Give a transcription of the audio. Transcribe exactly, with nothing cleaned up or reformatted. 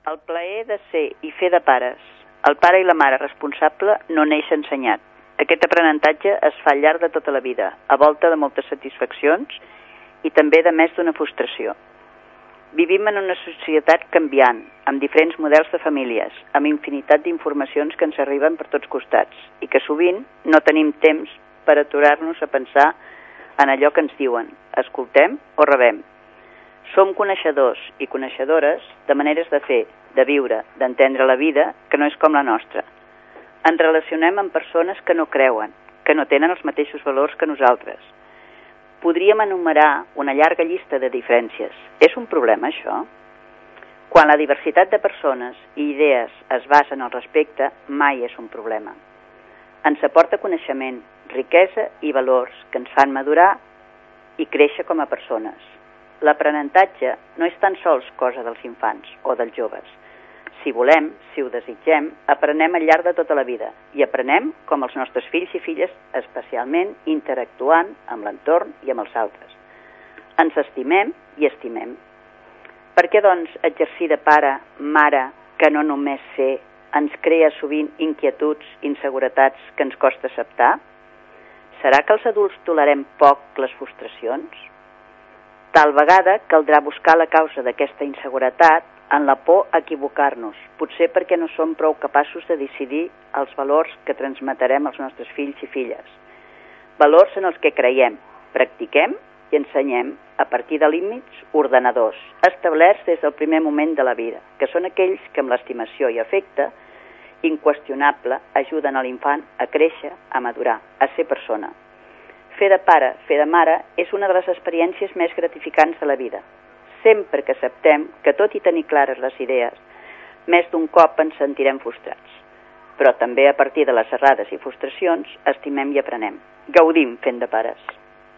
El plaer de ser i fer de pares. El pare i la mare responsable no neix ensenyat. Aquest aprenentatge es fa al llarg de tota la vida, a volta de moltes satisfaccions i també de més d'una frustració. Vivim en una societat canviant, amb diferents models de famílies, amb infinitat d'informacions que ens arriben per tots costats i que sovint no tenim temps per aturar-nos a pensar en allò que ens diuen, escoltem o rebem. Som coneixedors i coneixedores de maneres de fer, de viure, d'entendre la vida que no és com la nostra. Ens relacionem amb persones que no creuen, que no tenen els mateixos valors que nosaltres. Podríem enumerar una llarga llista de diferències. És un problema, això? Quan la diversitat de persones i idees es basa en el respecte, mai és un problema. Ens aporta coneixement, riquesa i valors que ens fan madurar i créixer com a persones. L'aprenentatge no és tan sols cosa dels infants o dels joves. Si volem, si ho desitgem, aprenem al llarg de tota la vida i aprenem com els nostres fills i filles, especialment interactuant amb l'entorn i amb els altres. Ens estimem i estimem. Per què, doncs, exercir de pare, mare, que no només ser, ens crea sovint inquietuds, inseguretats que ens costa acceptar? Serà que els adults tolerem poc les frustracions? Tal vegada caldrà buscar la causa d'aquesta inseguretat en la por a equivocar-nos, potser perquè no som prou capaços de decidir els valors que transmetrem als nostres fills i filles. Valors en els que creiem, practiquem i ensenyem a partir de límits ordenadors, establerts des del primer moment de la vida, que són aquells que amb l'estimació i afecte inqüestionable ajuden a l'infant a créixer, a madurar, a ser persona. Fer de pare, fer de mare, és una de les experiències més gratificants de la vida. Sempre que acceptem que tot i tenir clares les idees, més d'un cop ens sentirem frustrats. Però també a partir de les errades i frustracions, estimem i aprenem. Gaudim fent de pares.